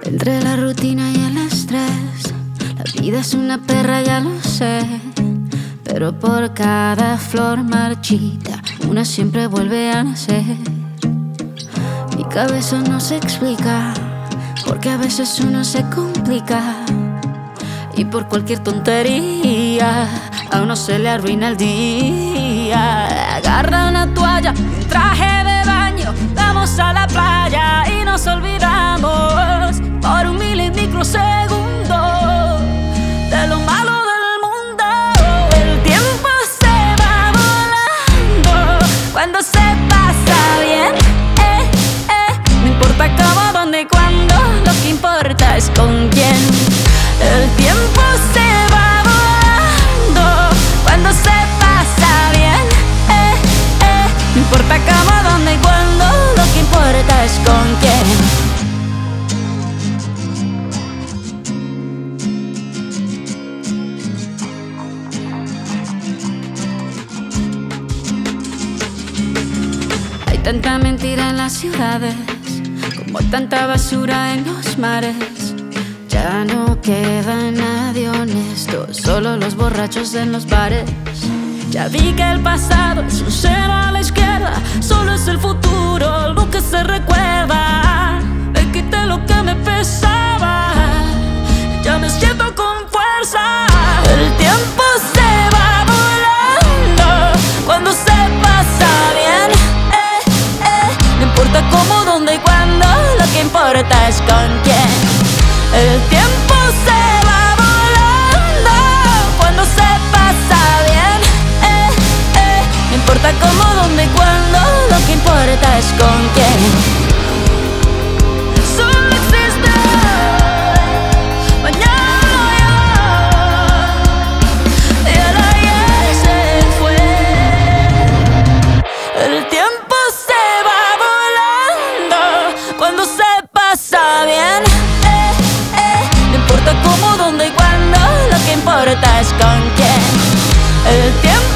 Entre la rutina y el estrés, la vida es una perra, ya lo sé. Pero por cada flor marchita, una siempre vuelve a nacer. Mi cabeza no se explica, porque a veces uno se complica. Y por cualquier tontería a uno se le arruina el día. Agarra una toalla y un traje de baño, vamos a la playa y nos olvidamos por un microsegundo de lo malo del mundo. El tiempo se va volando cuando se pasa bien. No importa cómo, dónde y cuándo, lo que importa es con quién. El tiempo se va volando cuando se pasa bien. No importa cómo, dónde y cuándo, lo que importa es con quién. Hay tanta mentira en las ciudades, como tanta basura en los mares. Ya no queda nadie honesto, solo los borrachos en los bares. Ya vi que el pasado es un cero a la izquierda, solo es el futuro lo que se recuerda. Me quité lo que me pesaba, ya me siento con fuerza. El tiempo se va volando cuando se pasa bien. No importa cómo, dónde y cuándo, lo que importa es con quién. El tiempo se va volando cuando se pasa bien. No importa cómo, dónde y cuándo, lo que importa es con quién. Solo existe hoy, mañana ya, y el ayer se fue. El tiempo se va volando cuando se pasa bien. No importa cómo, dónde y cuándo, lo que importa es con quién. El tiempo